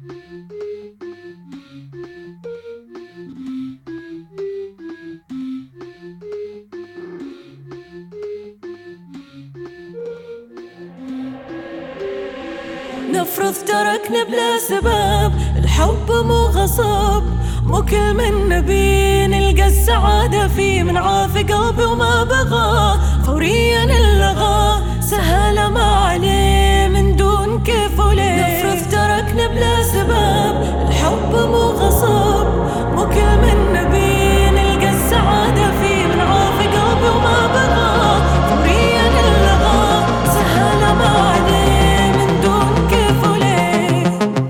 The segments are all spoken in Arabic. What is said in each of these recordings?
نفرض تركنا بلا سبب، الحب مو غصب، مو كل من نبي نلقى السعادة فيه، من عاف قلبي وما بغى فوريا اللغى، سهل ما عليه من دون كيف وليه. نفرض تركنا بلا سبب، الحب مو غصب، مو كل من نبي نلقى السعادة فيه، من عاف قلبي وما بغى فوريا اللغى، سهل ما عليه من دون كيف وليه.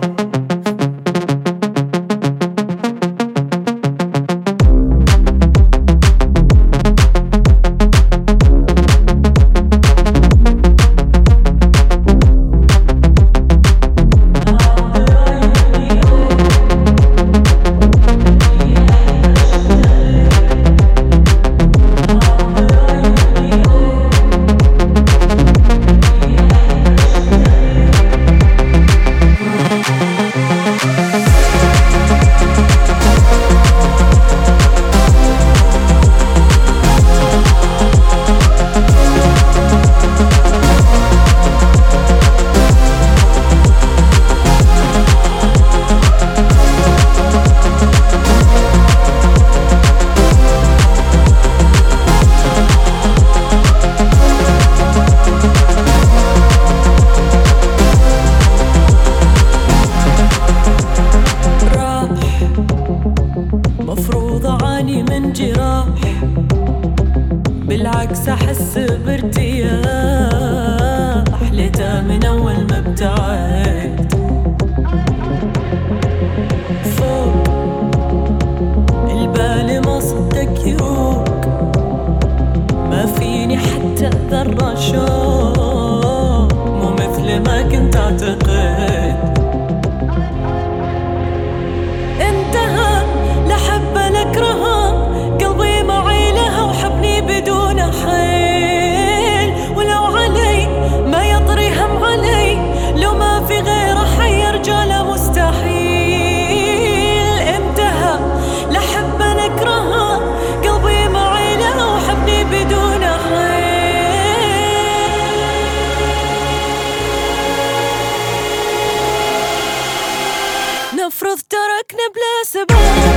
مفروض أعاني من جراح، بالعكس أحس بارتياح، ليته من أول ما ابتعد فوق البال ما صدق يروق، ما فيني حتى ذرة شوق، مو مثل ما كنت أعتقد. انتهى لحب نكرهها، قلبي معي لها وحبني بدون حيل، ولو علي ما يطري هم علي، لو ما في غيره حي رجاله مستحيل. انتهى لحب نكرهها، قلبي معي لها وحبني بدون حيل. نفرض تركنا بلا سبب،